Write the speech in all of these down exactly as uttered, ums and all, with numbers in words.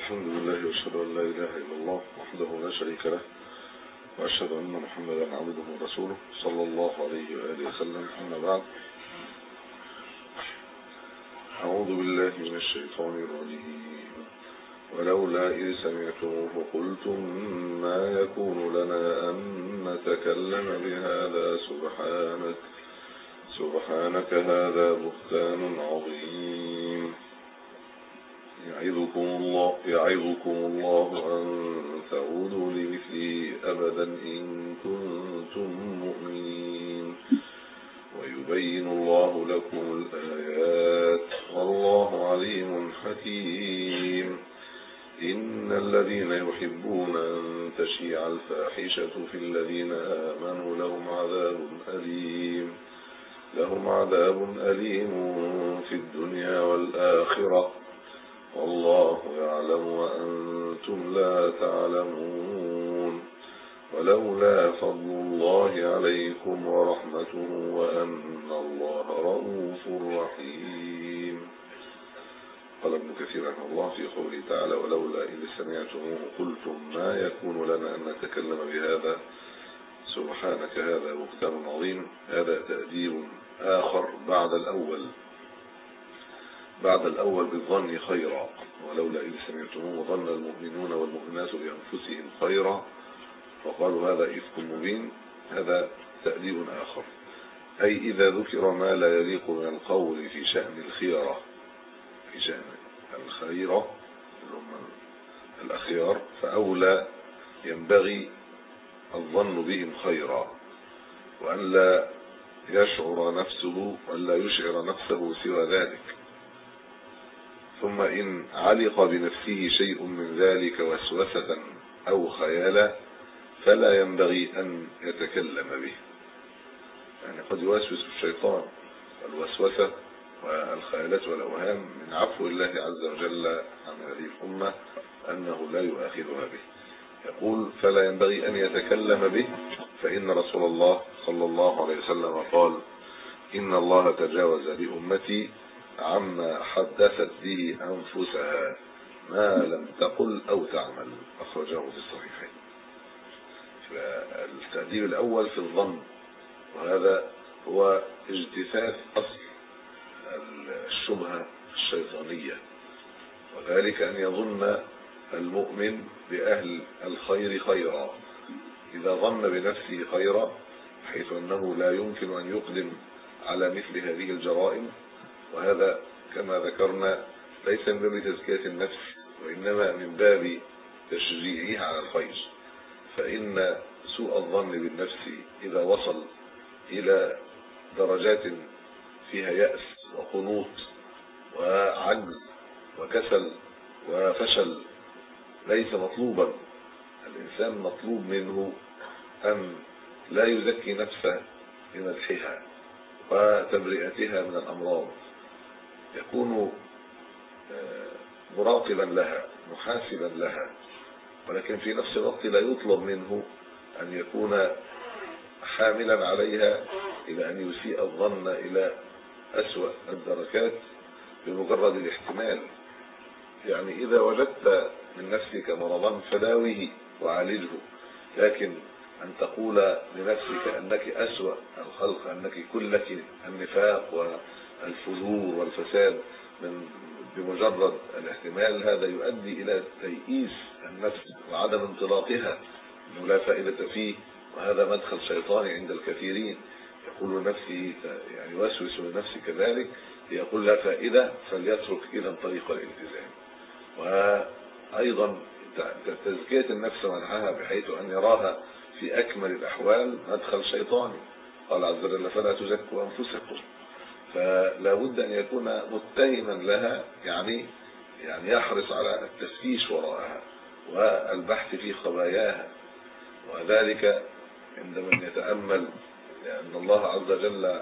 الحمد لله وأشهد أن لا إله إلا الله وحده لا شريك له، وأشهد أن محمدا عبده ورسوله صلى الله عليه وآله وسلم. أما بعد، أعوذ بالله من الشيطان الرجيم. ولولا إذ سمعتموه قلتم ما يكون لنا أن نتكلم بهذا سبحانك سبحانك هذا بهتان عظيم. يعظكم الله يعظكم الله أن تعودوا لمثله أبدا إن كنتم مؤمنين، ويبين الله لكم الآيات والله عليم حكيم. إن الذين يحبون أن تشيع الفاحشة في الذين آمنوا لهم عذاب أليم لهم عذاب أليم في الدنيا والآخرة، والله يعلم وأنتم لا تعلمون. ولولا فضل الله عليكم ورحمته وأن الله رؤوف رحيم. قال ابن كثير رحمه الله في قوله تعالى: ولولا إذ سمعتموه قلتم ما يكون لنا أن نتكلم بهذا سبحانك هذا بهتان عظيم. هذا تأديب آخر بعد الأول بعد الأول بالظن خيرا. ولولا إذ سمعتموه ظن المؤمنون والمؤمنات بأنفسهم خيرا وقالوا هذا إفك مبين. هذا تأديب آخر، أي إذا ذكر ما لا يليق من القول في شأن الخيرة في شأن الخيرة الأخيار، فأولى ينبغي الظن بهم خيرا، وأن لا يشعر نفسه وأن لا يشعر نفسه سوى ذلك. ثم إن علق بنفسه شيء من ذلك وسوسة أو خيالا فلا ينبغي أن يتكلم به. يعني قد يوسوس الشيطان، والوسوسة والخيالات والأوهام من عفو الله عز وجل عن هذه الأمة أنه لا يؤاخذها به. يقول: فلا ينبغي أن يتكلم به، فإن رسول الله صلى الله عليه وسلم قال: إن الله تجاوز لأمتي عما حدثت به أنفسها ما لم تقل أو تعمل. أخرجه في الصحيحين. فالتأديب الأول في الظن، وهذا هو اجتثاث أصل الشبهة الشيطانية، وذلك أن يظن المؤمن بأهل الخير خيرا. إذا ظن بنفسه خيرا، حيث أنه لا يمكن أن يقدم على مثل هذه الجرائم، وهذا كما ذكرنا ليس من باب تزكية النفس، وإنما من باب تشجيعها على الخير. فإن سوء الظن بالنفس إذا وصل إلى درجات فيها يأس وقنوط وعجز وكسل وفشل ليس مطلوبا. الإنسان مطلوب منه أن لا يزكي نفسه بمدحها وتبرئتها من الأمراض، يكون مراقبا لها محاسبا لها، ولكن في نفس الوقت لا يطلب منه أن يكون حاملا عليها إلى أن يسيء الظن إلى أسوأ الدركات بمجرد الاحتمال. يعني إذا وجدت من نفسك مرضا فداويه وعالجه، لكن أن تقول لنفسك أنك أسوأ الخلق، أنك كلك النفاق والفجور والفساد من بمجرد الاحتمال، هذا يؤدي إلى تيئيس النفس وعدم انطلاقها، أنه لا فائدة فيه. وهذا مدخل شيطاني عند الكثيرين، يقول لنفسه يعني يوسوس لنفسه كذلك، يقول لا فائدة فليترك إذا طريق الالتزام. وأيضا تزكية النفس منحها بحيث أن يراها في أكمل الأحوال مدخل شيطاني. قال عز وجل: فلا تزكوا أنفسكم. فلا بد أن يكون متهما لها، يعني يعني يحرص على التفتيش وراءها والبحث في خباياها، وذلك عندما يتأمل لأن الله عز وجل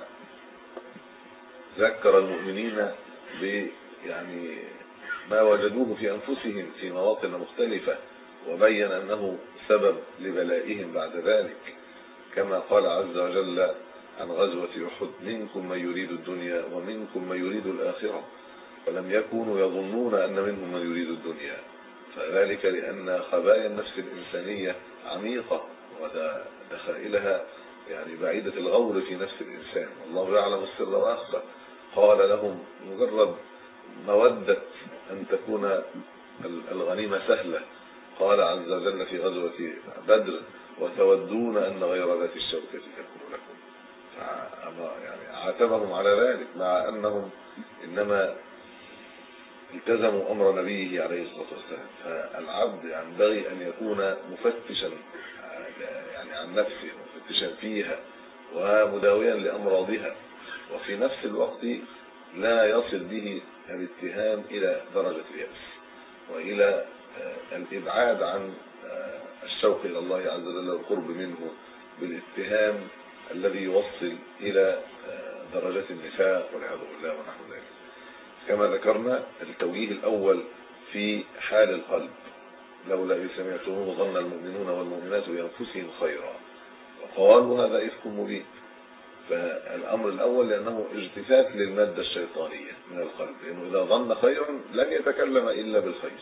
ذكر المؤمنين ب يعني ما وجدوه في أنفسهم في مواطن مختلفة، وبين أنه سبب لبلائهم بعد ذلك، كما قال عز وجل عن غزوة أحد: منكم من يريد الدنيا ومنكم من يريد الآخرة، ولم يكونوا يظنون أن منهم من يريد الدنيا فذلك لأن خبايا النفس الإنسانية عميقة ودخائلها يعني بعيدة الغور في نفس الإنسان، والله يعلم السر وأخفى. قال لهم مجرد مودة أن تكون الغنيمة سهلة، قال عز وجل في غزوة بدر وتودون أن غير ذات الشوكة تكون لكم، يعني عاتبهم على ذلك مع أنهم إنما التزموا أمر نبيه عليه الصلاة والسلام. فالعبد ينبغي أن يكون مفتشا يعني عن نفسه، مفتشا فيها ومداويا لأمراضها، وفي نفس الوقت لا يصل به الاتهام إلى درجة اليأس وإلى الإبعاد عن الشوق إلى الله عز وجل والقرب منه بالاتهام الذي يوصل إلى درجة النفاق والعياذ بالله ونحو ذلك. كما ذكرنا التوجيه الأول في حال القلب، لولا إذ سمعتموه ظن المؤمنون والمؤمنات بأنفسهم خيرا وقالوا هذا إفك مبين. فالأمر الأول لأنه اجتثاث للمادة الشيطانية من القلب، لأنه إذا ظن خيرا لن يتكلم إلا بالخير.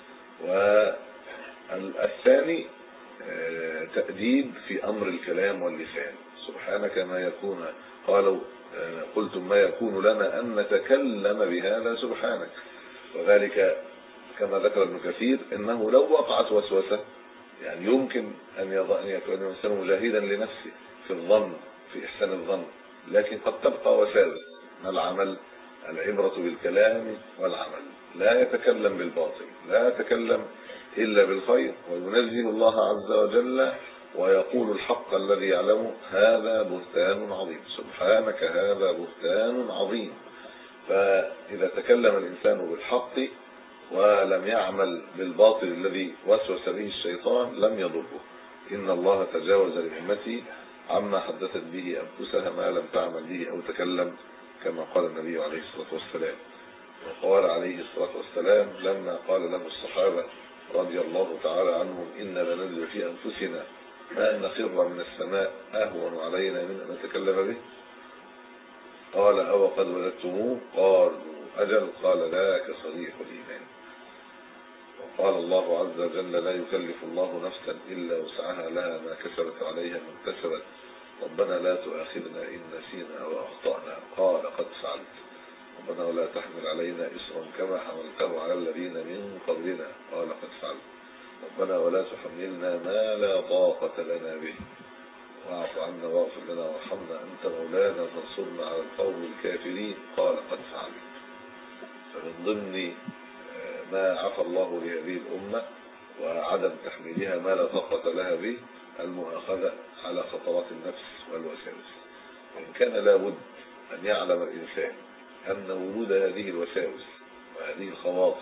والثاني تأديب في أمر الكلام واللسان، سبحانك ما يكون، قالوا قلتم ما يكون لنا أن نتكلم بهذا سبحانك. وذلك كما ذكر ابن كثير إنه لو وقعت وسوسة يعني يمكن أن يكون الإنسان مجاهدا لنفسه في الظن في إحسان الظن، لكن قد تبقى وساوس ما العمل، العبرة بالكلام والعمل، لا يتكلم بالباطل، لا يتكلم إلا بالخير، وينزه الله عز وجل ويقول الحق الذي يعلمه هذا بهتان عظيم، سبحانك هذا بهتان عظيم. فإذا تكلم الإنسان بالحق ولم يعمل بالباطل الذي وسوس به الشيطان لم يضره. إن الله تجاوز لأمتي عما حدثت به أنفسها ما لم تعمل به أو تكلم، كما قال النبي عليه الصلاة والسلام. وقال عليه الصلاة والسلام لما قال له الصحابة رضي الله تعالى عنهم إن لنجد في أنفسنا ما أن نخر من السماء أهون علينا من أن نتكلم به، قال أو قد وجدتموه؟ قالوا أجل، قال ذاك صريح الإيمان. وقال الله عز وجل لا يكلف الله نفسا إلا وسعها لها ما كسبت عليها ما اكتسبت ربنا لا تؤاخذنا إن نسينا أو أخطأنا قال قد فعلت ربنا ولا تحمل علينا إصرا كما حملته على الذين من قبلنا قال قد فعلت ربنا ولا تحملنا ما لا طاقة لنا به واعف عنا واغفر لنا وارحمنا أنت مولانا فانصرنا على القوم الكافرين قال قد فعلت. فمن ضمن ما عفى الله لهذه الأمة وعدم تحميلها ما لا طاقة لها به المؤاخذة على خطرات النفس والوساوس. وإن كان لابد أن يعلم الإنسان أن وجود هذه الوساوس وهذه الخواطر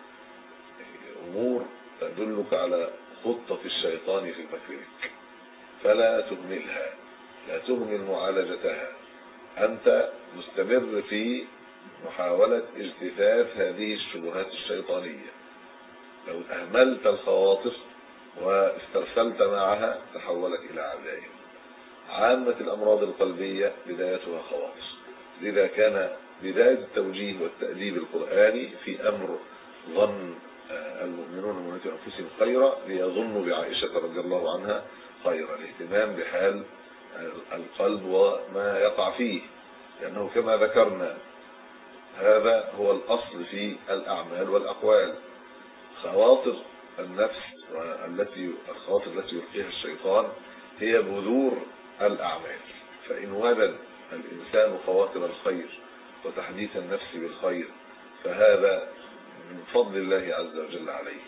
أمور تدلك على خطة الشيطان في مكرك، فلا تهملها، لا تهمل معالجتها. أنت مستمر في محاولة اجتثاث هذه الشبهات الشيطانية. لو أهملت الخواطر واسترسلت معها تحولت إلى عزائم. عامة الأمراض القلبية بدايتها خواطر، لذا كان بداية التوجيه والتأديب القرآني في أمر ظن المؤمنون من أنفسهم خيرا ليظنوا بعائشة رضي الله عنها خيرا، الاهتمام بحال القلب وما يقع فيه، لأنه كما ذكرنا هذا هو الأصل في الأعمال والأقوال. خواطر النفس والتي الخواطر التي يلقيها الشيطان هي بذور الأعمال، فإن وجد الإنسان خواطر الخير وتحديث النفس بالخير فهذا من فضل الله عز وجل عليه.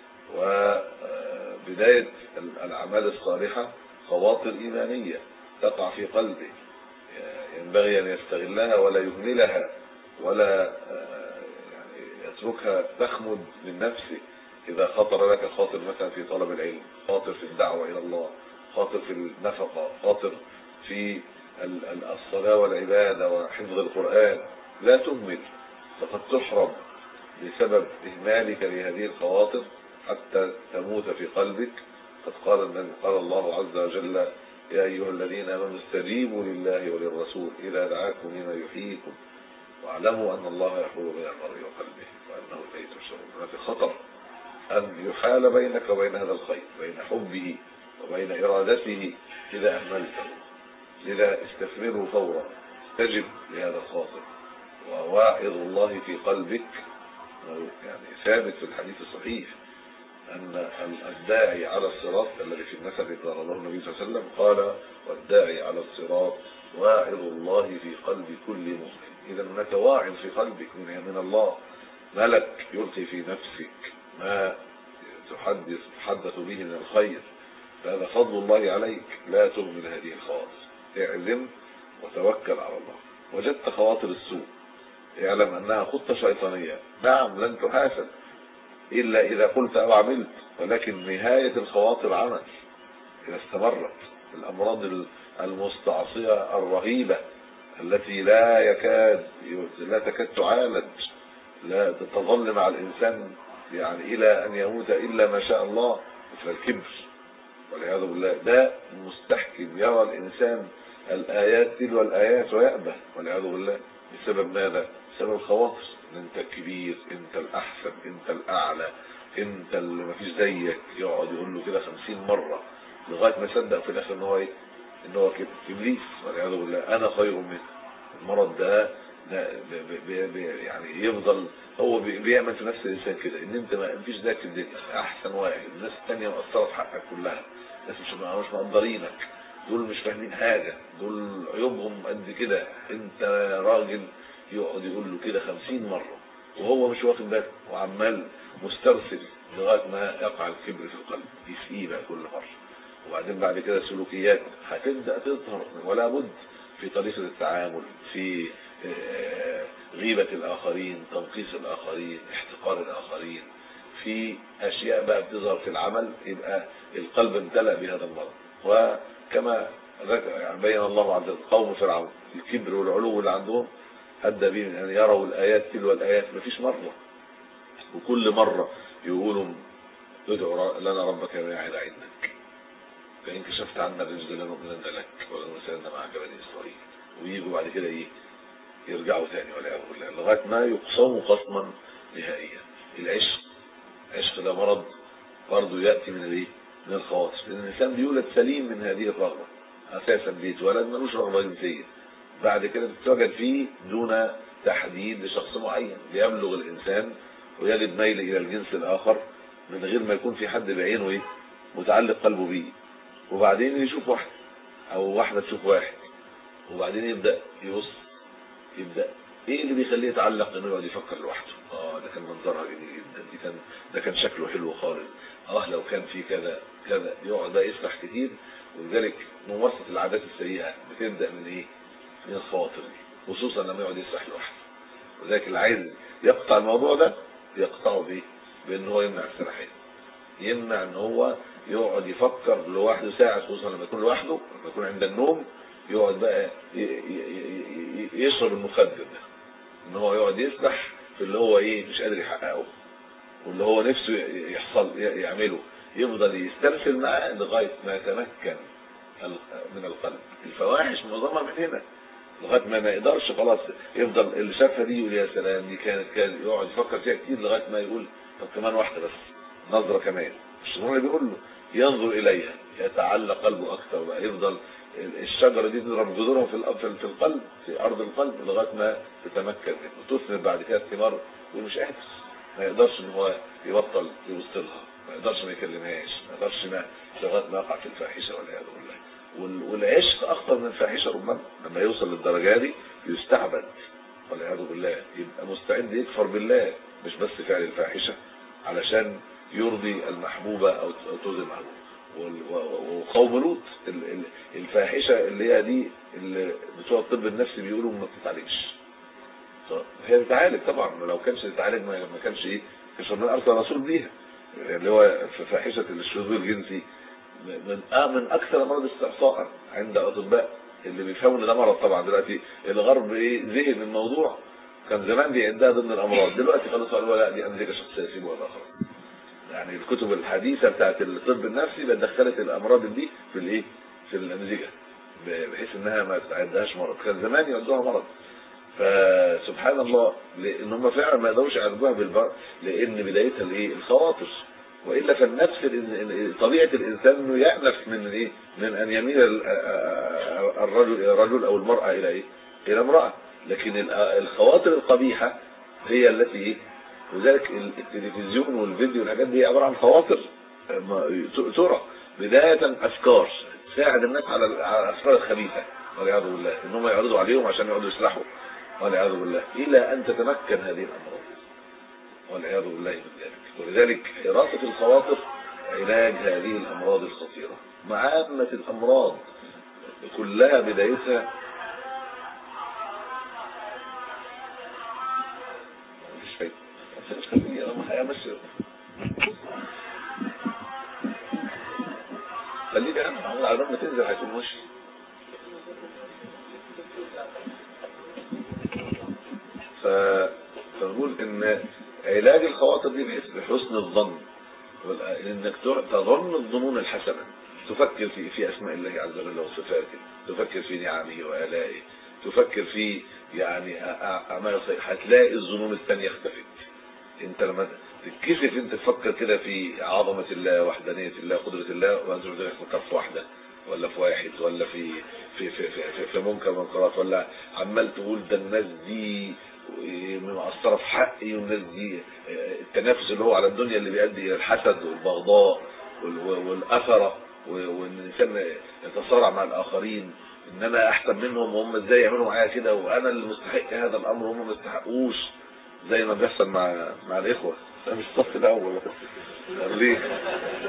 وبداية الأعمال الصالحة خواطر إيمانية تقع في قلبه ينبغي أن يستغلها ولا يهملها ولا يعني يتركها تخمد من نفسه. إذا خطر لك خاطر مثلا في طلب العلم، خاطر في الدعوة إلى الله، خاطر في النفقة، خاطر في الصلاة والعبادة وحفظ القرآن، لا تهمل، فقد تحرم بسبب إهمالك لهذه الخواطر حتى تموت في قلبك. قد قال النبي قال الله عز وجل يا أيها الذين آمنوا استجيبوا لله وللرسول إذا دعاكم لما يحييكم واعلموا أن الله يحول بين المرء وقلبه وأنه إليه تحشرون. في خطر أن يحال بينك وبين هذا الخير، بين حبه وبين إرادته إذا أهملته. لذا استثمره فورا، استجب لهذا الخاطر. وواعظ الله في قلبك يعني ثابت في الحديث الصحيح أن الداعي على الصراط الذي في المثل الذي ضربه النبي صلى الله عليه وسلم قال: والداعي على الصراط واعظ الله في قلب كل مؤمن. إذا هناك واعظ في قلبك من الله، ملك يلقي في نفسك ما تحدث تحدث به من الخير، فهذا فضل الله عليك. لا تهمل هذه الخواطر، اعزم وتوكل على الله. وجدت خواطر السوء، اعلم أنها خطة شيطانية. نعم لن تحاسب إلا إذا قلت أو عملت، ولكن نهاية الخواطر عمل. إذا استمرت الأمراض المستعصية الرهيبة التي لا يكاد لا تكاد تعالج، لا تظل مع الإنسان يعني إلى أن يموت إلا ما شاء الله، مثل الكبر والعياذ بالله. ده مستحكم، يرى الإنسان الآيات تلو الآيات ويأبه والعياذ بالله. بسبب ماذا؟ بسبب الخواطر. انت الكبير، انت الأحسن، انت الأعلى، انت اللي مفيش زيك. يقعد يقول له كده خمسين مرة لغاية ما يصدق في الآخر ان هو ايه؟ ان هو كده إبليس والعياذ بالله. أنا خير منه. المرض ده ده بي بي يعني يفضل هو بيعمل في نفس الإنسان كده، ان انت ما فيش ذاك في الدنيا، احسن واحد. الناس التانية مقصرة في حقك كلها، الناس مش مش مقدرينك، دول مش فاهمين حاجة، دول عيوبهم قد كده، انت راجل. يقعد يقول له كده خمسين مرة وهو مش واخد باله، وعمال مسترسل لغاية ما يقع الكبر في القلب، يسقيه بقى كل مرة. وبعدين بعد كده سلوكيات هتبدأ تظهر، ولا بد في طريقة التعامل، في غيبة الآخرين، تنقيص الآخرين، احتقار الآخرين، في أشياء بقى بتظهر في العمل. يبقى القلب امتلأ بهذا المرض. وكما بين الله عز وجل قوم فرعون، الكبر والعلو اللي عندهم أدى بهم أن يروا الآيات تلو الآيات مفيش مرة، وكل مرة يقولوا: ادعوا لنا ربك بما يعد عندك، فإن كشفت عنا الرجل لنؤمنن لك ولنرسلن معك بني إسرائيل. ويجوا بعد كده إيه؟ يرجعوا ثاني والعياذ بالله، لغاية ما يقسموا قسما نهائيا. العشق، العشق ده مرض برضه يأتي من الايه؟ من الخواطر. لأن الإنسان بيولد سليم من هذه الرغبة أساسا، بيتولد ملوش رغبة جنسية، بعد كده بتتوجد فيه دون تحديد لشخص معين. بيبلغ الإنسان ويجد ميل إلى الجنس الآخر من غير ما يكون في حد بعينه ايه؟ متعلق قلبه بيه. وبعدين يشوف واحد أو واحدة تشوف واحد، وبعدين يبدأ يبص، يبدأ ايه اللي بيخليه يتعلق؟ انه يقعد يفكر لوحده. اه ده كان منظرها جميل جدا، دي كان ده كان شكله حلو خالص، اه لو كان في كذا كذا. يقعد ده يسرح كتير. ولذلك ممارسة العادات السيئة بتبدأ من ايه؟ من الخواطر دي، خصوصا لما يقعد يسرح لوحده. ولذلك اللي عايز يقطع الموضوع ده يقطعه بايه؟ بان هو يمنع السرحان، يمنع ان هو يقعد يفكر لوحده ساعة، خصوصا لما يكون لوحده، لما يكون عند النوم. يقعد بقى يشرب المخدر ده، ان هو يقعد يسبح في اللي هو ايه مش قادر يحققه، واللي هو نفسه يحصل يعمله، يفضل يسترسل معاه لغايه ما يتمكن من القلب. الفواحش معظمها من هنا، لغايه ما ما يقدرش خلاص. يفضل اللي شافها دي يقول يا سلام دي كانت كان يقعد يفكر فيها كتير لغايه ما يقول طب كمان واحده بس، نظره كمان. الشيطان اللي بيقول له ينظر اليها يتعلق قلبه اكثر بقى. يفضل الشجره دي تضرب جذورها في في القلب، في ارض القلب، لغايه ما تتمكن منه وتثمر بعد كده الثمار. ومش قادر، ما يقدرش ان هو يبطل يبص لها، ما يقدرش ما يكلمهاش، ما يقدرش ما لغايه ما يقع في الفاحشه والعياذ بالله. والعشق اخطر من الفاحشه ربما. لما يوصل للدرجه دي يستعبد والعياذ بالله، يبقى مستعد يكفر بالله، مش بس فعل الفاحشه علشان يرضي المحبوبه او ترضي المحبوب. وقوم لوط الفاحشه اللي هي دي اللي بتوع الطب النفسي بيقولوا ما بتتعالجش. هي بتتعالج طبعا، لو كانش تتعالج ما كانش ايه كانش ربنا ارسل رسول بيها. اللي هو في فاحشه الشذوذ الجنسي من من اكثر امراض استعصاء عند اطباء اللي بيفهموا ان ده مرض. طبعا دلوقتي الغرب ايه زهق من الموضوع، كان زمان بيعدها ضمن الامراض، دلوقتي خلاص قالوا لا دي امزجه شخصيه سيبوها بقى خلاص. يعني الكتب الحديثه بتاعت الطب النفسي دخلت الامراض دي في الايه في الامزجه، بحيث انها ما تعدهاش مرض. كان زمان يعدوها مرض. فسبحان الله ان هم فعلا ما يقدروش يعالجوها بالبر، لان بدايتها الايه الخواطر. وإلا فالنفس طبيعة الإنسان أنه يأنف من إيه؟ من أن يميل الرجل إلى رجل أو المرأة إلى إيه؟ إلى امرأة. لكن الخواطر القبيحة هي التي إيه؟ وذلك التلفزيون والفيديو والحاجات دي عبارة عن خواطر ترى بداية أفكار تساعد الناس على الأفكار الخبيثة والعياذ بالله، إنهم يعرضوا عليهم عشان يقعدوا يسلحوا والعياذ بالله، إلى أن تتمكن هذه الأمراض والعياذ بالله من ذلك. ولذلك حراسة الخواطر علاج هذه الأمراض الخطيرة. معامة الأمراض كلها بدايتها مفيش فايدة. خليني أنا معمول على ما تنزل هيكون وش فنقول إن علاج الخواطر دي بحسن الظن، انك تظن الظنون الحسنة، تفكر في في اسماء الله عز وجل وصفاته، تفكر في نعمه وآلائه، تفكر في يعني اعمال صالحة، هتلاقي الظنون الثانية اختفت. انت لما تتكسف انت تفكر كده في عظمة الله، وحدانية الله، قدرة الله، وانت تفكر في واحدة ولا في واحد ولا في في في في, في, في منكر منكرات، ولا عمال تقول ده الناس دي مقصرة في حقي، والناس دي التنافس اللي هو على الدنيا اللي بيؤدي الى الحسد والبغضاء والاثرة، وان الانسان يتصارع مع الاخرين ان انا احسن منهم وهم ازاي يعملوا معايا كده، وانا اللي مستحق هذا الامر وهم ما يستحقوش، زي ما بيحصل مع مع الاخوه. ده مش الصف الاول ليه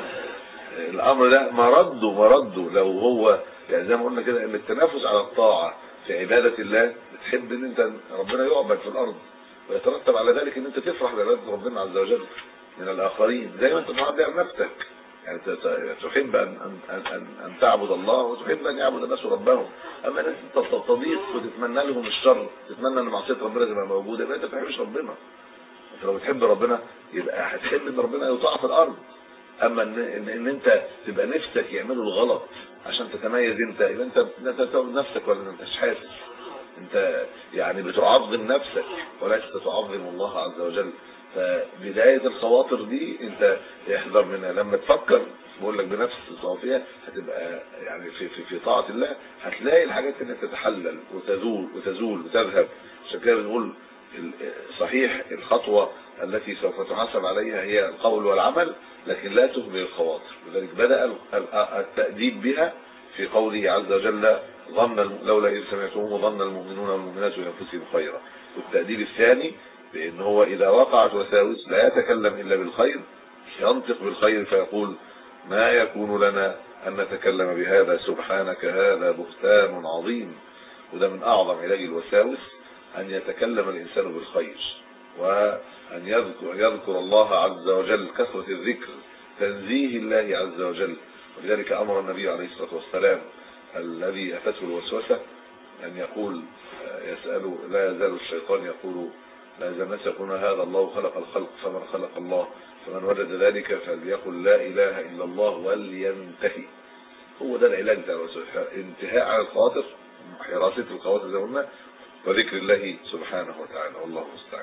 الامر ده مرده مرده لو هو يعني زي ما قلنا كده ان التنافس على الطاعه في عباده الله، بتحب ان انت ربنا يعبد في الارض، ويترتب على ذلك ان انت تفرح بعباده ربنا عز وجل من الاخرين، زي ما انت معبد عن نفسك. يعني تحب ان ان ان ان تعبد الله، وتحب ان يعبد الناس ربهم. اما انت تضيق وتتمنى لهم الشر، تتمنى ان معصيه ربنا تبقى موجوده، يبقى انت ما بتحبش ربنا. انت لو بتحب ربنا يبقى هتحب ان ربنا يطاع في الارض. اما ان, إن, إن انت تبقى نفسك يعملوا الغلط عشان تتميز انت، يبقى انت بتعبد نفسك ولا انت مش حاسس. انت يعني بتعظم نفسك وليس تعظم الله عز وجل. فبداية الخواطر دي انت احذر منها. لما تفكر بقول لك بنفس صافية هتبقى يعني في, في, في طاعة الله، هتلاقي الحاجات انها تتحلل وتزول وتزول وتذهب. عشان كده بنقول صحيح الخطوة التي سوف تحاسب عليها هي القول والعمل، لكن لا تهمل الخواطر. لذلك بدأ التأديب بها في قوله عز وجل ظن لولا إذ سمعتموه ظن المؤمنون والمؤمنات بأنفسهم خيرا. والتأديب الثاني بأن هو إذا وقعت وساوس لا يتكلم إلا بالخير، ينطق بالخير فيقول ما يكون لنا أن نتكلم بهذا سبحانك هذا بهتان عظيم. وده من أعظم علاج الوساوس، أن يتكلم الإنسان بالخير، وأن يذكر, يذكر الله عز وجل، كثرة الذكر، تنزيه الله عز وجل. ولذلك أمر النبي عليه الصلاة والسلام الذي أتته الوسوسة أن يقول يسأل لا يزال الشيطان يقول لا يزال الناس يقولون هذا الله خلق الخلق فمن خلق الله، فمن وجد ذلك فليقل لا إله إلا الله ولينتهي. هو ده العلاج بتاع الوسوسة، انتهاء على الخواطر، حراسة الخواطر زي ما قلنا، وذكر الله سبحانه وتعالى. والله المستعان.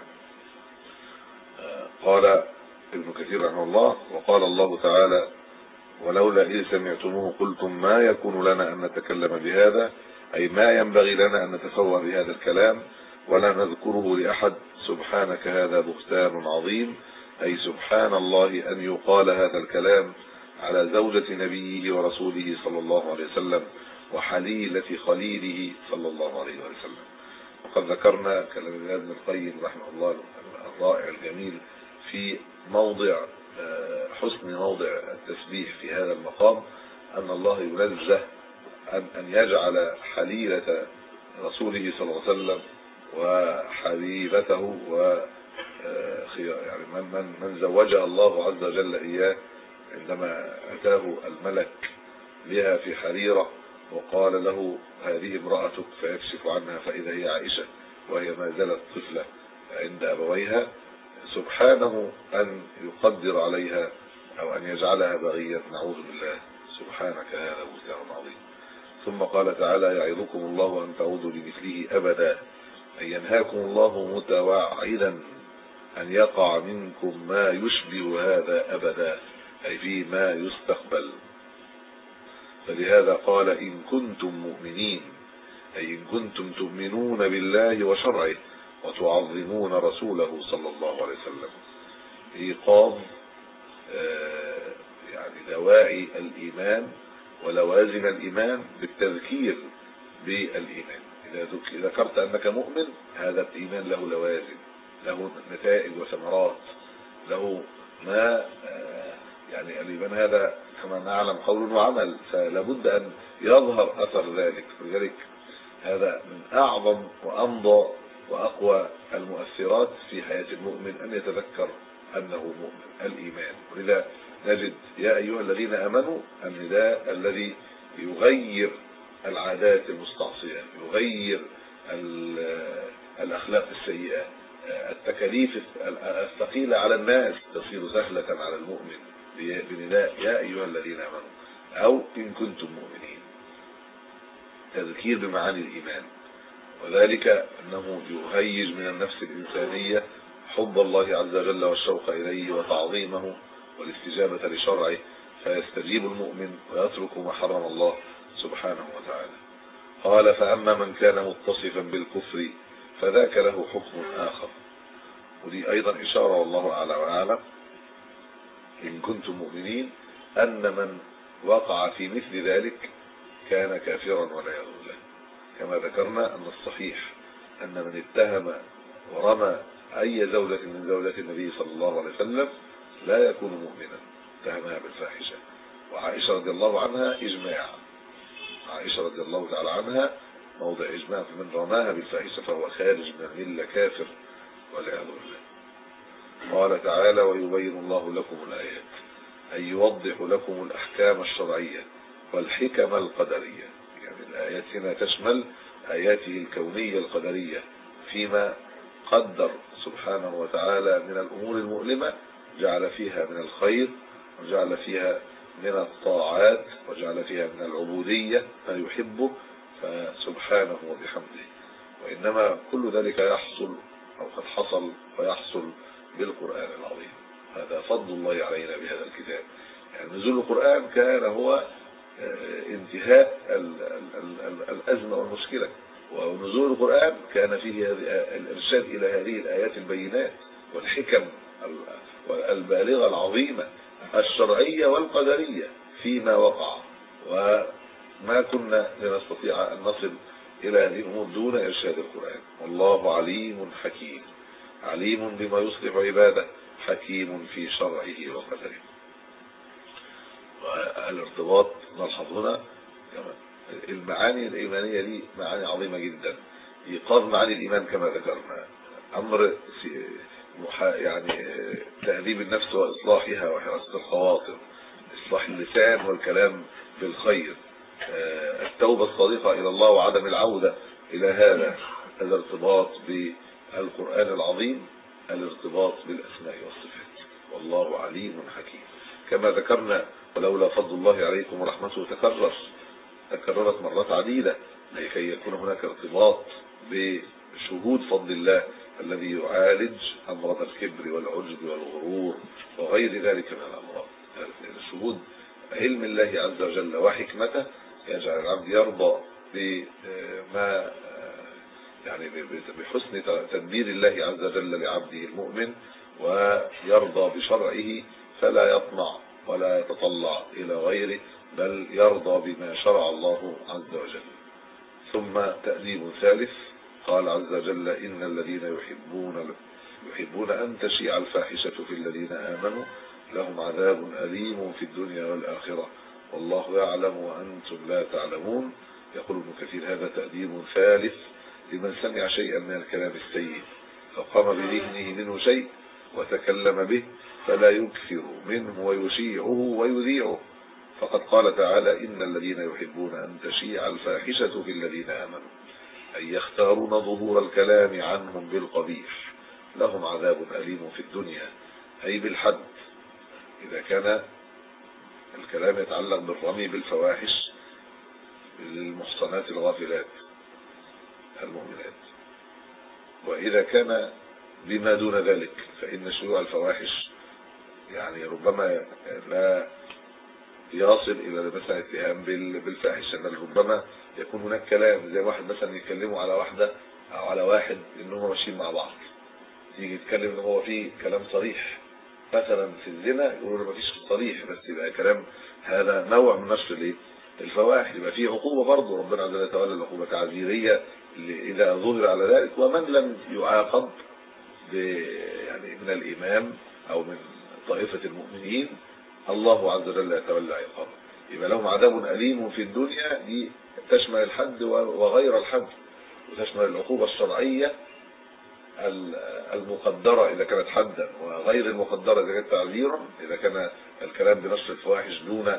قال ابن كثير رحمه الله وقال الله تعالى ولولا إذ سمعتموه قلتم ما يكون لنا أن نتكلم بهذا، أي ما ينبغي لنا أن نتسوى بهذا الكلام ولا نذكره لأحد، سبحانك هذا بهتان عظيم، أي سبحان الله أن يقال هذا الكلام على زوجة نبيه ورسوله صلى الله عليه وسلم وحليلة خليله صلى الله عليه وسلم. وقد ذكرنا كلام ابن القيم رحمه الله الرائع الجميل في موضع حسن موضع التسبيح في هذا المقام، أن الله ينزه أن يجعل حليلة رسوله صلى الله عليه وسلم وحبيبته و يعني من من من زوجها الله عز وجل إياه عندما أتاه الملك بها في حريرة وقال له هذه امرأتك، فيكشف عنها فإذا هي عائشة وهي ما زالت طفلة عند أبويها، سبحانه أن يقدر عليها أو أن يجعلها بغية، نعوذ بالله، سبحانك هذا بهتان عظيم. ثم قال تعالى يعظكم الله أن تعودوا لمثله أبدا، أي ينهاكم الله متوعدا أن يقع منكم ما يشبه هذا أبدا. أي فيما يستقبل. فلهذا قال إن كنتم مؤمنين، أي إن كنتم تؤمنون بالله وشرعه وتعظمون رسوله صلى الله عليه وسلم. إيقاظ آه يعني دواعي الإيمان ولوازم الإيمان بالتذكير بالإيمان. إذا ذكرت أنك مؤمن، هذا الإيمان له لوازم، له نتائج وثمرات، له ما آه يعني الإيمان هذا كما نعلم قول وعمل، فلابد أن يظهر أثر ذلك. لذلك هذا من أعظم وأمضى وأقوى المؤثرات في حياة المؤمن أن يتذكر أنه مؤمن، الإيمان. ولذا نجد يا أيها الذين آمنوا النداء الذي يغير العادات المستعصية، يغير الأخلاق السيئة، التكاليف الثقيلة على الناس تصير سهلة على المؤمن بنداء يا أيها الذين آمنوا أو إن كنتم مؤمنين. تذكير بمعاني الإيمان، وذلك أنه يهيج من النفس الإنسانية حب الله عز وجل والشوق إليه وتعظيمه والاستجابة لشرعه، فيستجيب المؤمن ويترك ما حرم الله سبحانه وتعالى. قال فأما من كان متصفا بالكفر فذاك له حكم آخر. ودي أيضا إشارة والله أعلى وأعلم إن كنتم مؤمنين أن من وقع في مثل ذلك كان كافرا والعياذ بالله. كما ذكرنا أن الصحيح أن من اتهم ورمى أي زوجة من زوجات النبي صلى الله عليه وسلم لا يكون مؤمنا، اتهمها بالفاحشة. وعائشة رضي الله عنها إجماع، عائشة رضي الله تعالى عنها موضع إجماع، فمن رماها بالفاحشة فهو خارج من الملة كافر والعياذ بالله. قال تعالى ويبين الله لكم الآيات، أي يوضح لكم الأحكام الشرعية والحكم القدرية. يعني الآيات هنا تشمل آياته الكونية القدرية فيما قدر سبحانه وتعالى من الأمور المؤلمة، جعل فيها من الخير وجعل فيها من الطاعات وجعل فيها من العبودية ما يحبه فسبحانه وبحمده. وإنما كل ذلك يحصل أو قد حصل ويحصل بالقرآن العظيم. هذا فضل الله علينا بهذا الكتاب. يعني نزول القرآن كان هو انتهاء الأزمة والمشكلة، ونزول القرآن كان فيه الإرشاد إلى هذه الآيات البينات والحكم البالغة العظيمة الشرعية والقدرية فيما وقع، وما كنا لنستطيع أن نصل إلى هذه الأمور دون إرشاد القرآن. والله عليم حكيم، عليم بما يصلح عباده، حكيم في شرعه وقدره. والارتباط نلحظ هنا المعاني الإيمانية دي معاني عظيمة جدا. إيقاظ معاني الإيمان كما ذكرنا، أمر يعني تهذيب النفس وإصلاحها وحراسة الخواطر، إصلاح اللسان والكلام بالخير، التوبة الصادقة إلى الله وعدم العودة إلى هذا الارتباط بالقرآن العظيم، الارتباط بالأسماء والصفات. والله عليم حكيم. كما ذكرنا ولولا فضل الله عليكم ورحمته تكرر تكررت مرات عديدة لكي يكون هناك ارتباط بشهود فضل الله الذي يعالج أمراض الكبر والعجب والغرور وغير ذلك من الأمراض. شهود علم الله عز وجل وحكمته يجعل العبد يرضى بما يعني بحسن تدبير الله عز وجل لعبده المؤمن، ويرضى بشرعه فلا يطمع ولا يتطلع إلى غيره، بل يرضى بما شرع الله عز وجل. ثم تأديب ثالث، قال عز وجل إن الذين يحبون يحبون أن تشيع الفاحشة في الذين آمنوا لهم عذاب أليم في الدنيا والآخرة والله يعلم وأنتم لا تعلمون. يقول ابن كثير هذا تأديب ثالث لمن سمع شيئا من الكلام السيء فقام بذهنه منه شيء وتكلم به فلا يكثر منه ويشيعه ويذيعه. فقد قال تعالى إن الذين يحبون أن تشيع الفاحشة في الذين آمنوا، أي يختارون ظهور الكلام عنهم بالقبيح لهم عذاب أليم في الدنيا، أي بالحد إذا كان الكلام يتعلق بالرمي بالفواحش للمحصنات الغافلات المؤمنات. وإذا كان بما دون ذلك فإن شيوع الفواحش يعني ربما لا يصل الى مثلا اتهام بالفاحشه، بل ربما يكون هناك كلام زي واحد مثلا يتكلموا على واحده او على واحد ان هم ماشيين مع بعض، يجي يتكلم ان هو فيه كلام صريح مثلا في الزنا، يقولوا ما فيش صريح بس يبقى كلام، هذا نوع من نشر الايه الفواحش، يبقى فيه عقوبه برضه، ربنا عز وجل يتولى العقوبه تعزيريه اذا ظهر على ذلك. ومن لم يعاقب يعني من الامام او من طائفه المؤمنين الله عز وجل يتولى عقابه، يبقى لهم عذاب أليم في الدنيا، دي تشمل الحد وغير الحد، وتشمل العقوبة الشرعية المقدرة إذا كانت حدا، وغير المقدرة إذا كانت تعذيرا، إذا كان الكلام بنشر الفواحش دون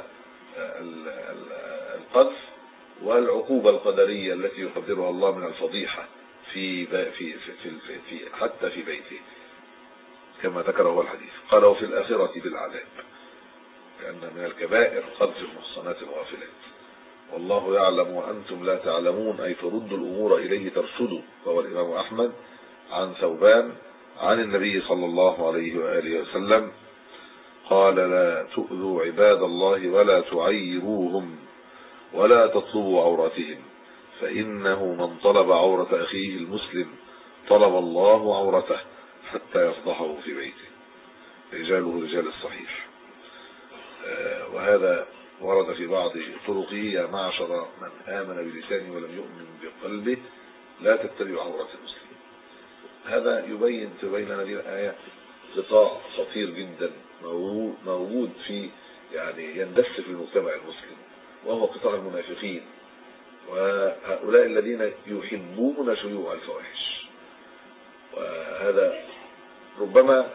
القذف، والعقوبة القدرية التي يقدرها الله من الفضيحة في في في في, في حتى في بيته كما ذكره الحديث. قال وفي الآخرة بالعذاب، لأن من الكبائر قذف المحصنات الغافلات. والله يعلم وأنتم لا تعلمون، أي تردوا الأمور إليه ترشدوا. فهو الإمام أحمد عن ثوبان عن النبي صلى الله عليه وآله وسلم قال لا تؤذوا عباد الله ولا تعيروهم ولا تطلبوا عوراتهم، فإنه من طلب عورة أخيه المسلم طلب الله عورته حتى يفضحه في بيته. رجاله رجال الصحيح. وهذا ورد في بعض طرقه يا معشر من آمن بلسانه ولم يؤمن بقلبه لا تتبعوا عورات المسلمين. هذا يبين تبين هذه الآية غطاء خطير جدا موجود في يعني يندس في المجتمع المسلم، وهو قطاع المنافقين، وهؤلاء الذين يحبون شيوع الفواحش. وهذا ربما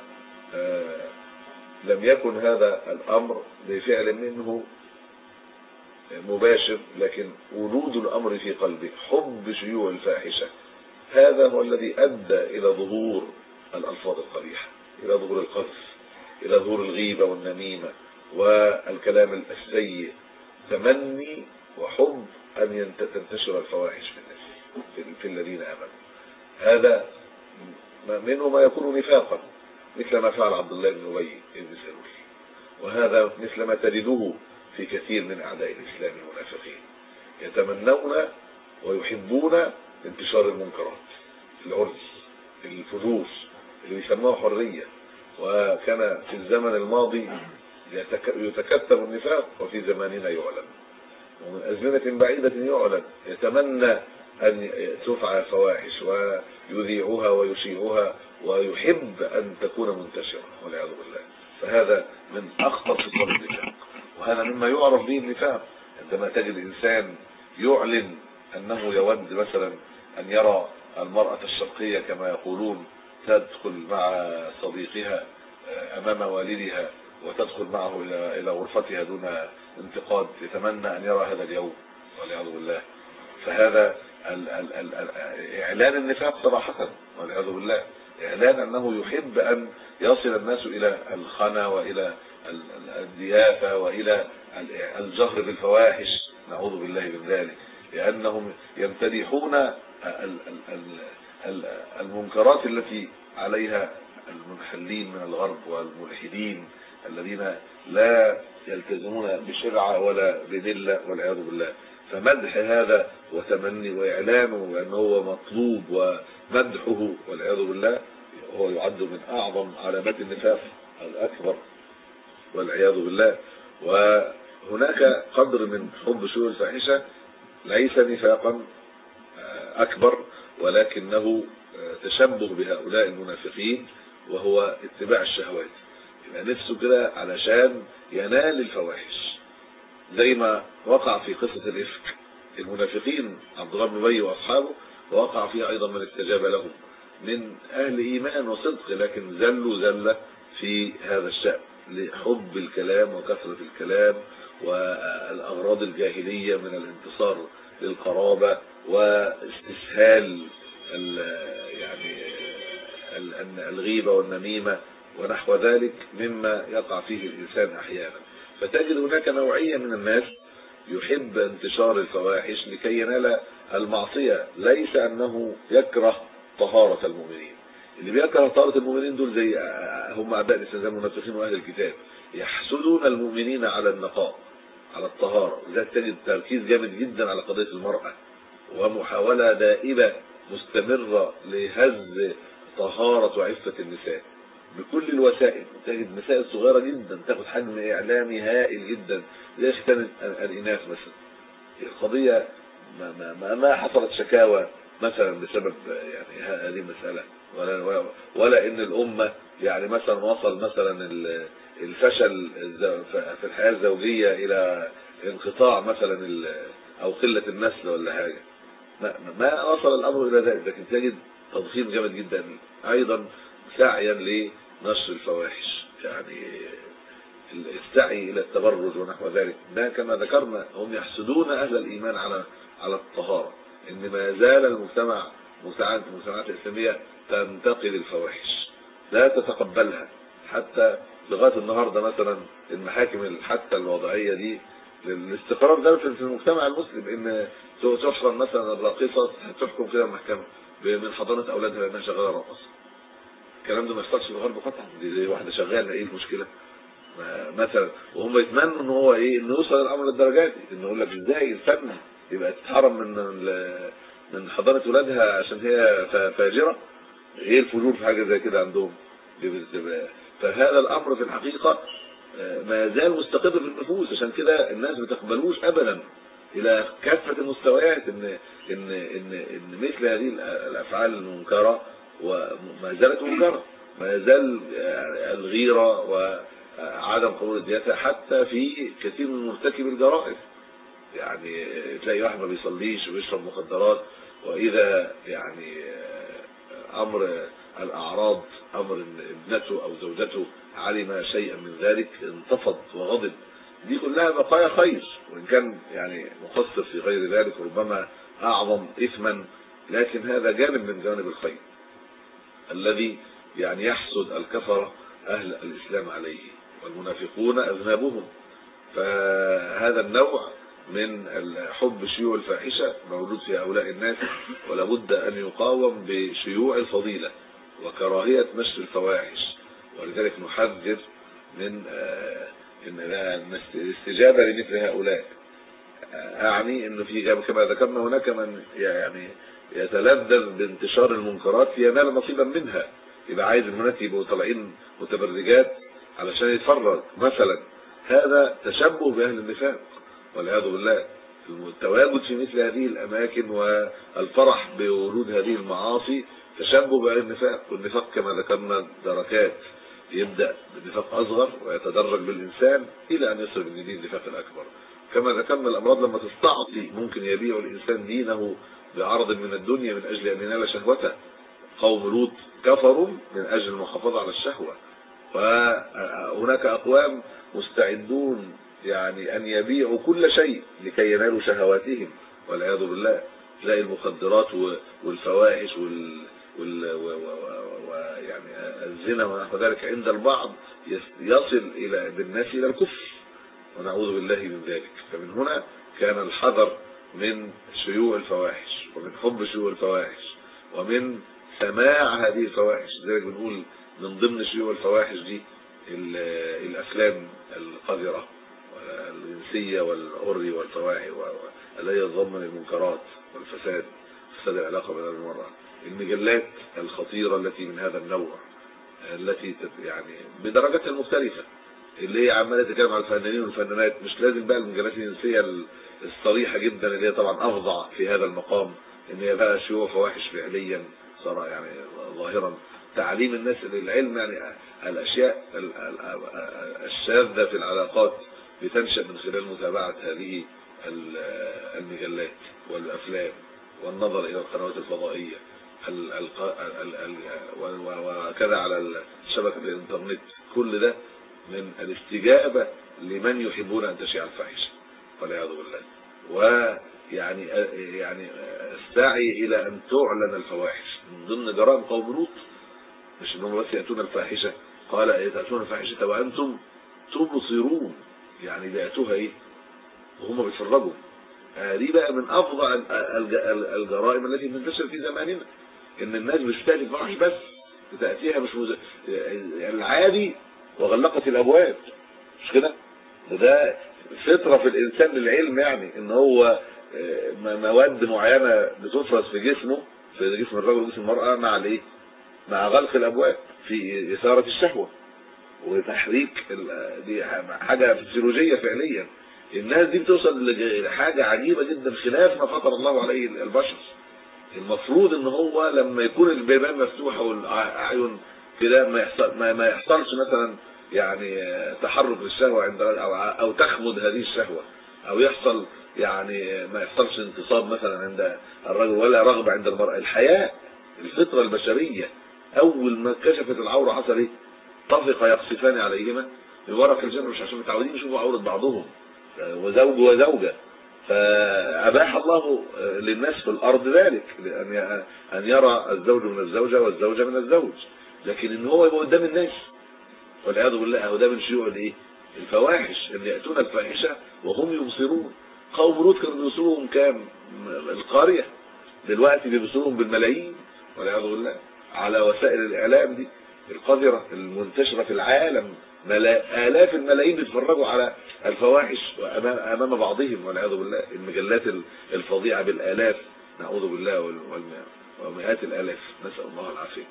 لم يكن هذا الأمر بفعل منه مباشر، لكن وجود الأمر في قلبه حب شيوع الفاحشة، هذا هو الذي أدى إلى ظهور الألفاظ القبيحة، إلى ظهور القذف، إلى ظهور الغيبة والنميمة والكلام السيء، تمني وحب أن تنتشر الفواحش في الناس في الذين آمنوا. هذا منه ما يكون نفاقا، مثل ما فعل عبد الله بن أبي بن سلول، وهذا مثل ما تجده في كثير من أعداء الإسلام المنافقين، يتمنون ويحبون انتشار المنكرات، العرس، الفجور اللي بيسموها حرية. وكان في الزمن الماضي يتكتم النفاق، وفي زماننا يعلن، ومن أزمنة بعيدة يعلن، يتمنى أن تفعل فواحش ويذيعها ويشيعها ويحب أن تكون منتشرة والعياذ بالله. فهذا من أخطر خصال النفاق، وهذا مما يعرف به النفاق. عندما تجد إنسان يعلن أنه يود مثلا أن يرى المرأة الشرقية كما يقولون تدخل مع صديقها أمام والدها وتدخل معه إلى إلى غرفتها دون انتقاد، يتمنى أن يرى هذا اليوم والعياذ بالله. فهذا ال ال ال ال إعلان النفاق صراحة والعياذ بالله، إعلان أنه يحب أن يصل الناس إلى الخنا وإلى الضيافة وإلى الجهر بالفواحش، نعوذ بالله من ذلك، لأنهم يمتدحون المنكرات التي عليها المنحلين من الغرب والملحدين الذين لا يلتزمون بشرع ولا بدلة والعياذ بالله. فمدح هذا وتمني وإعلانه بأنه هو مطلوب ومدحه والعياذ بالله هو يعد من أعظم علامات النفاق الأكبر والعياذ بالله. وهناك قدر من حب شيوع الفاحشة ليس نفاقا أكبر، ولكنه تشبه بهؤلاء المنافقين، وهو اتباع الشهوات، يبقى نفسه كده علشان ينال الفواحش، زي ما وقع في قصة الإفك المنافقين عبد الله بن أبي وأصحابه، ووقع فيها أيضا من استجاب لهم من أهل إيمان وصدق، لكن زلوا زلة في هذا الشأن لحب الكلام وكثرة الكلام والأغراض الجاهلية من الانتصار للقرابة واستسهال يعني الغيبة والنميمة ونحو ذلك مما يقع فيه الإنسان أحيانا. فتجد هناك نوعية من الناس يحب انتشار الفواحش لكي ينال المعصية، ليس أنه يكره طهارة المؤمنين. اللي بيكره طهارة المؤمنين دول زي هم أعداء الإسلام المنافقين وأهل الكتاب يحسدون المؤمنين على النقاء على الطهارة، لذلك تجد تركيز جامد جدا على قضية المرأة ومحاولة دائمة مستمرة لهز طهارة وعفة النساء بكل الوسائل. تجد مسائل صغيرة جدا تاخد حجم إعلامي هائل جدا زي ختان الإناث مثلا. القضية ما, ما, ما حصلت شكاوى مثلا بسبب يعني هذه المسألة، ولا, ولا إن الأمة يعني مثلا وصل مثلا الفشل في الحياة الزوجية إلى انقطاع مثلا أو قلة النسل ولا حاجة. ما, ما وصل الأمر إلى ذلك، لكن تجد تضخيم جامد جدا أيضا سعيا لنشر الفواحش، يعني السعي إلى التبرج ونحو ذلك. ده كما ذكرنا هم يحسدون أهل الإيمان على على الطهارة، إن ما زال المجتمع المجتمعات الإسلامية تنتقد الفواحش لا تتقبلها، حتى لغاية النهاردة مثلا المحاكم حتى الوضعية دي للاستقرار ده في المجتمع المسلم، إن تحرم مثلا الراقصة تحكم كده المحكمة من حضانة أولادها لأنها شغالة راقصة. الكلام ده ما يحصلش في الغرب قطعا، دي زي واحدة شغالة، إيه المشكلة مثلا؟ وهم يتمنوا ان هو ايه انه يوصل الامر للدرجات دي، انه يقول لك ازاي الفتنه يبقى تتحرم من من حضانه ولادها عشان هي فاجره؟ ايه الفجور في حاجه زي كده عندهم؟ فهذا الامر في الحقيقه ما يزال مستقر في النفوس، عشان كده الناس ما تقبلوش ابدا الى كافه المستويات ان ان ان ان مثل هذه الافعال المنكره وما زالت منكره، ما يزال الغيره و عدم قبول الديانة حتى في كثير من مرتكب الجرائم. يعني تلاقي واحد ما بيصليش ويشرب مخدرات، واذا يعني امر الاعراض امر ان ابنته او زوجته علم شيئا من ذلك انتفض وغضب. دي كلها بقايا خير، وان كان يعني مقصر في غير ذلك وربما اعظم اثما، لكن هذا جانب من جانب الخير الذي يعني يحسد الكفرة اهل الاسلام عليه، والمنافقون أذنابهم. فهذا النوع من حب شيوع الفاحشة موجود في هؤلاء الناس، ولا بد أن يقاوم بشيوع الفضيلة وكراهية نشر الفواحش. ولذلك نحذر من الاستجابة لمثل هؤلاء. أعني أنه في كما ذكرنا هناك من يعني يتلذذ بانتشار المنكرات لينال نصيبا منها، يبقى عايز البنات يبقوا طالعين متبرجات علشان يتفرج مثلا. هذا تشبه بأهل النفاق والعياذ بالله. التواجد في مثل هذه الأماكن والفرح بورود هذه المعاصي تشبه بأهل النفاق. والنفاق كما ذكرنا دركات، يبدأ بالنفاق أصغر ويتدرج بالإنسان إلى أن يصل بالنبي النفاق الأكبر. كما ذكرنا الأمراض لما تستعصي ممكن يبيع الإنسان دينه بعرض من الدنيا من أجل أن ينال شهوته. قوم لوط كفروا من أجل المحافظة على الشهوة، وهناك أقوام مستعدون يعني أن يبيعوا كل شيء لكي ينالوا شهواتهم والعياذ بالله. تلاقي المخدرات والفواحش وال ويعني الزنا ونحو ذلك عند البعض يصل إلى بالناس إلى الكفر، ونعوذ بالله من ذلك. فمن هنا كان الحذر من شيوع الفواحش ومن حب شيوع الفواحش ومن سماع هذه الفواحش. لذلك بنقول من ضمن شيوع الفواحش دي الأفلام القذرة والجنسية والعري والفواحش التي تتضمن المنكرات والفساد، فساد العلاقة بين المرأة. المجلات الخطيرة التي من هذا النوع التي يعني بدرجاتها المختلفة، اللي هي عمالة تتكلم على الفنانين والفنانات. مش لازم بقى المجلات الجنسية الصريحة جدا اللي هي طبعا أفظع في هذا المقام، إن هي بقى شيوع فواحش فعليا صار يعني ظاهرا. تعليم الناس للعلم، يعني الأشياء الشاذة في العلاقات بتنشأ من خلال متابعة هذه المجلات والأفلام والنظر إلى القنوات الفضائية وكذا على شبكة الإنترنت. كل ده من الاستجابة لمن يحبون أن تشيع الفاحشة والعياذ بالله، ويعني يعني السعي إلى أن تعلن الفواحش من ضمن جرائم قوم لوط. مش انهم بس يأتون الفاحشة، قال يأتون الفاحشة وأنتم تبصرون، يعني بيأتوها إيه وهم بيتفرجوا. دي بقى من أفظع الجرائم التي تنتشر في زماننا، إن الناس مش بتأتي الفواحش بس، تأتيها مش مز... العادي وغلقت الأبواب، مش كده؟ ده فطرة في الإنسان للعلم، يعني إن هو مواد معينة بتفرز في جسمه، في جسم الرجل وجسم المرأة، مع الإيه؟ مع غلق الأبواب في إثارة الشهوة وتحريك. دي حاجة فسيولوجية فعليا. الناس دي بتوصل لحاجة عجيبة جدا خلاف ما فطر الله عليه البشر. المفروض ان هو لما يكون البيبان مفتوحة والاعين كده ما يحصل ما, ما يحصلش مثلا يعني تحرك للشهوة عند او او تخمد هذه الشهوة، او يحصل يعني ما يحصلش انتصاب مثلا عند الرجل ولا رغبة عند المرأة. الحياة الفطرة البشرية اول ما كشفت العورة حصل ايه؟ طفق يقصفان عليهما بورق الجنة، مش عشان متعودين يشوفوا عورة بعضهم، وزوج وزوجة. فأباح الله للناس في الأرض ذلك، لأن أن يرى الزوج من الزوجة والزوجة من الزوج، لكن إن هو يبقى قدام الناس والعياذ بالله. هو ده من شيوع الإيه؟ الفواحش، اللي يأتون الفاحشة وهم يبصرون. قوم لوط كانوا بيبصروهم كام؟ القرية. دلوقتي بيبصروهم بالملايين والعياذ بالله على وسائل الإعلام دي القذرة المنتشرة في العالم. ملا... آلاف الملايين بيتفرجوا على الفواحش أمام, أمام بعضهم والعياذ بالله. المجلات الفظيعة بالآلاف، نعوذ بالله، ومئات الآلاف، نسأل الله العافية.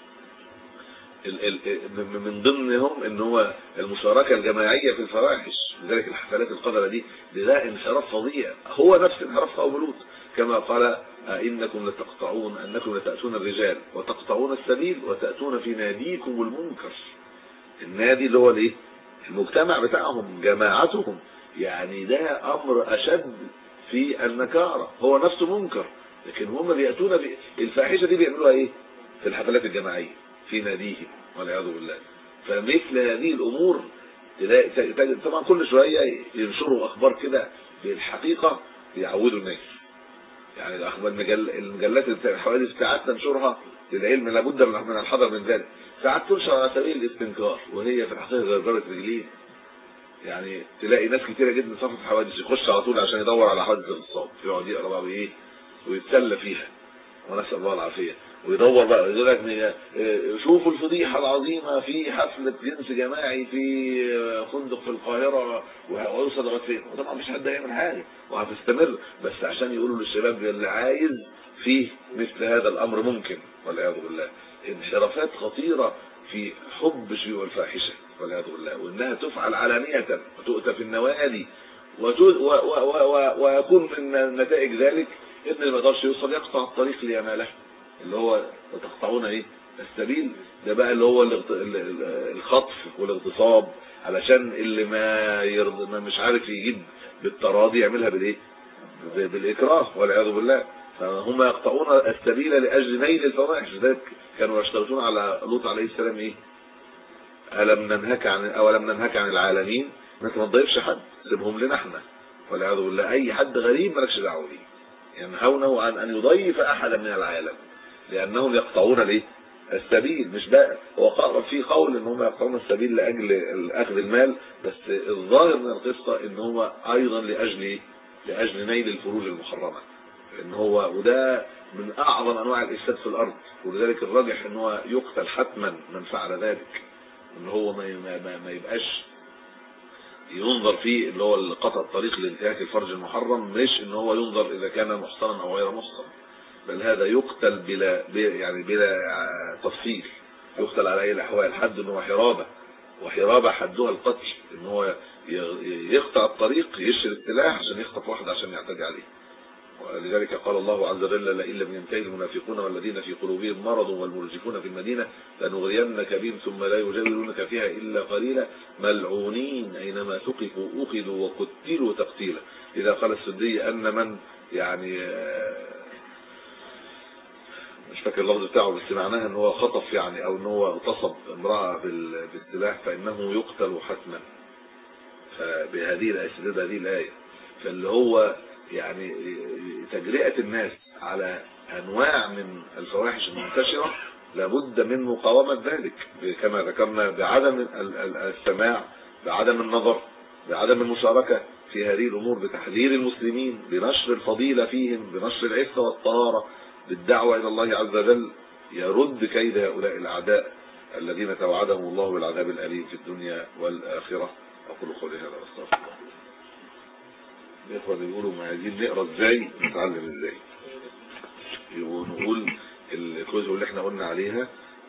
ال... ال... من ضمنهم ان هو المشاركة الجماعية في الفواحش، لذلك الحفلات القذرة دي ده انحراف فظيع، هو نفس انحراف قوم لوط، كما قال إنكم لتقطعون أنكم لتأتون الرجال وتقطعون السبيل وتأتون في ناديكم المنكر. النادي اللي هو الايه؟ المجتمع بتاعهم، جماعتهم، يعني ده أمر أشد في النكارة، هو نفسه منكر، لكن هم بيأتون الفاحشة دي بيعملوها ايه؟ في الحفلات الجماعية في ناديهم والعياذ بالله. فمثل هذه الأمور طبعا كل شوية ينشروا أخبار كده بالحقيقة بيعودوا الناس. يعني الاخبار المجل... المجلات الحوادث ساعات تنشرها للعلم، لابد من الحذر من ذلك. ساعات تنشر على سبيل الاستنكار وهي في الحقيقه غرغره رجلين. يعني تلاقي ناس كتيره جدا صفت حوادث يخش على طول عشان يدور على حوادث الاغتصاب، يقعد يقرا بقى ايه ويتسلى فيها، ونسال الله العافيه. ويدور بقى يقول لك شوفوا الفضيحه العظيمه في حفله جنس جماعي في فندق في القاهره ويوصل لغايه فين. وطبعا مش حد هيعمل حاجه وهتستمر، بس عشان يقولوا للشباب اللي عايز فيه مثل هذا الامر ممكن والعياذ بالله. انحرافات خطيره في حب شيوع الفاحشه والعياذ بالله، وانها تفعل علانيه وتؤتى في النوادي، ويكون من نتائج ذلك ان اللي ما يقدرش يوصل يقطع الطريق ليناله، اللي هو تقطعون ايه؟ السبيل. ده بقى اللي هو الخطف والاغتصاب، علشان اللي ما يرضى ما مش عارف يجيب بالتراضي يعملها بالايه؟ بالاكراه والعياذ بالله. فهم يقطعون السبيل لاجل نيل الفواحش. ذلك كانوا يشترطون على لوط عليه السلام ايه؟ الم ننهك عن اولم ننهك عن العالمين، انت ما تضيفش حد، سيبهم لنا احنا والعياذ بالله. اي حد غريب مالكش دعوه بيه. ينهونه عن ان يضيف احدا من العالم لانهم يقطعون الايه؟ السبيل. مش بقى هو قال في قول ان هم يقطعون السبيل لاجل اخذ المال، بس الظاهر من القصه ان هو ايضا لاجل ايه؟ لاجل نيل الفروج المحرمه. ان هو وده من اعظم انواع الافساد في الارض، ولذلك الراجح ان هو يقتل حتما من فعل ذلك، ان هو ما ما, ما يبقاش ينظر فيه اللي هو قطع الطريق لانتهاك الفرج المحرم، مش ان هو ينظر اذا كان محصنا او غير محصن، بل هذا يقتل بلا يعني بلا تفصيل، يقتل على اي الاحوال. حد ان هو حرابه، وحرابه حدها القتل، ان هو يقطع الطريق يشيل السلاح عشان يخطف واحد عشان يعتدي عليه. ولذلك قال الله عز وجل لئن لم ينتهي المنافقون والذين في قلوبهم مرض والمرجفون في المدينة لنغرينك بهم ثم لا يجاورونك فيها إلا قليلا ملعونين أينما ثقفوا أخذوا وقتلوا تقتيلا. إذا قال السدي أن من يعني مش فاكر اللفظ بتاعه، بس معناها ان هو خطف يعني او ان هو اغتصب امرأة بالسلاح فإنه يقتل حتما. فبهذه الاستدلال هذه الآية، فاللي هو يعني تجرئة الناس على انواع من الفواحش المنتشرة لابد من مقاومة ذلك، كما ذكرنا بعدم السماع، بعدم النظر، بعدم المشاركة في هذه الامور، بتحذير المسلمين، بنشر الفضيلة فيهم، بنشر العفة والطهارة، بالدعوة الى الله عز وجل، يرد كيد هؤلاء الاعداء الذين توعدهم الله بالعذاب الأليم في الدنيا والآخرة. أقول قولي هذا واستغفر الله. الإخوة بيقولوا ما عايزين نقرأ ازاي نتعلم ازاي، نقول الكتب اللي احنا قلنا عليها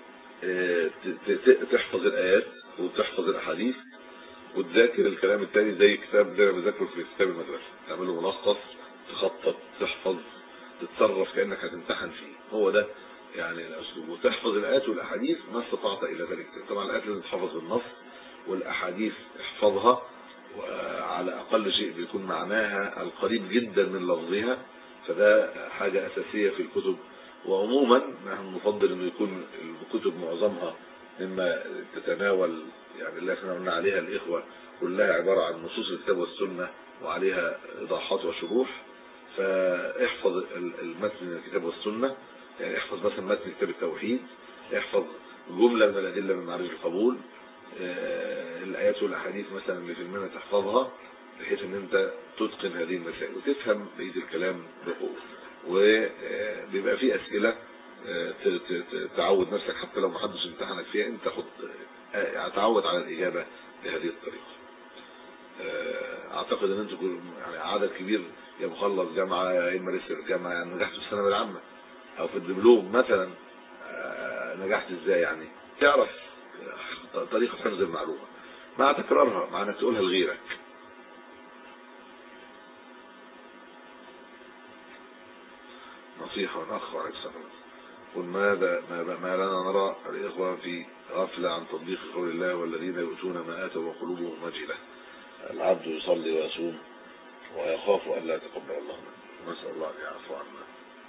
تحفظ الآيات وتحفظ الأحاديث وتذاكر الكلام التاني زي كتاب زي ما بذاكره في كتاب المدرسة، تعمله ملخص، تخطط، تحفظ، تتصرف كأنك هتمتحن فيه. هو ده يعني الأسلوب. وتحفظ الآيات والأحاديث ما استطعت إلى ذلك. طبعا الآيات لازم تحفظ بالنص، والأحاديث احفظها وعلى أقل شيء بيكون معناها القريب جدا من لفظها، فده حاجة أساسية في الكتب. وعموما نحن نفضل أن يكون الكتب معظمها مما تتناول يعني اللي احنا قلنا عليها الإخوة كلها عبارة عن نصوص الكتاب والسنة وعليها إيضاحات وشروح. فاحفظ المتن من الكتاب والسنة، يعني احفظ مثلا متن كتاب التوحيد، احفظ جملة من الأدلة من معرفة القبول، الآيات والأحاديث مثلا اللي في المنى تحفظها بحيث ان انت تتقن هذه المسائل وتفهم بقية الكلام بقوة. وبيبقى فيه أسئلة تعود نفسك حتى لو ما حدش امتحنك فيها انت خد تعود على الإجابة بهذه الطريقة. اعتقد ان انتم يعني عدد كبير يا مخلص جامعة يا اما لسه الجامعة، يعني نجحت في الثانويه العامة او في الدبلوم مثلا، نجحت ازاي؟ يعني تعرف طريقة حفظ المعلومة مع تكرارها، مع انك تقولها لغيرك. نصيحة ونخ عليك السلام. قل ماذا ما لنا نرى الإخوة في غفلة عن تطبيق قول الله والذين يؤتون ما آتوا وقلوبهم وجلة. العبد يصلي ويصوم ويخاف أن لا يتقبل الله منه، نسأل الله أن يعفو عنا.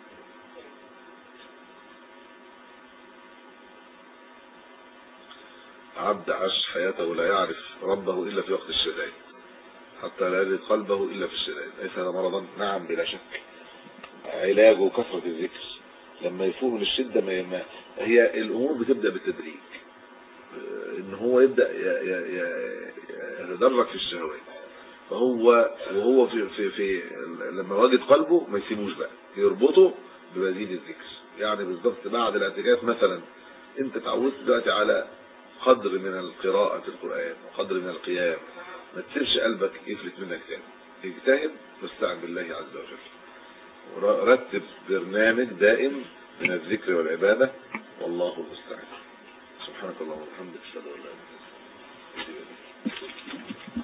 عبد عاش حياته لا يعرف ربه إلا في وقت الشدائد حتى لا يجد قلبه إلا في الشدائد. ليس هذا مرضا؟ نعم بلا شك. علاجه كثرة الذكر. لما يفوق للشدة ما يما هي الأمور بتبدأ بالتدريج، إن هو يبدأ يتدرج في الشهوات. فهو وهو في في في لما وجد قلبه ما يسيبوش بقى، يربطه بمزيد الذكر. يعني بالضبط بعد الاعتكاف مثلا انت تعودت دلوقتي على قدر من القراءة في القرآن وقدر من القيام، ما تسيبش قلبك يفلت منك تاني. اجتهد واستعن بالله عز وجل ورتب برنامج دائم من الذكر والعبادة، والله المستعان. سبحانك اللهم وبحمدك اشهد ان لا اله الا انت.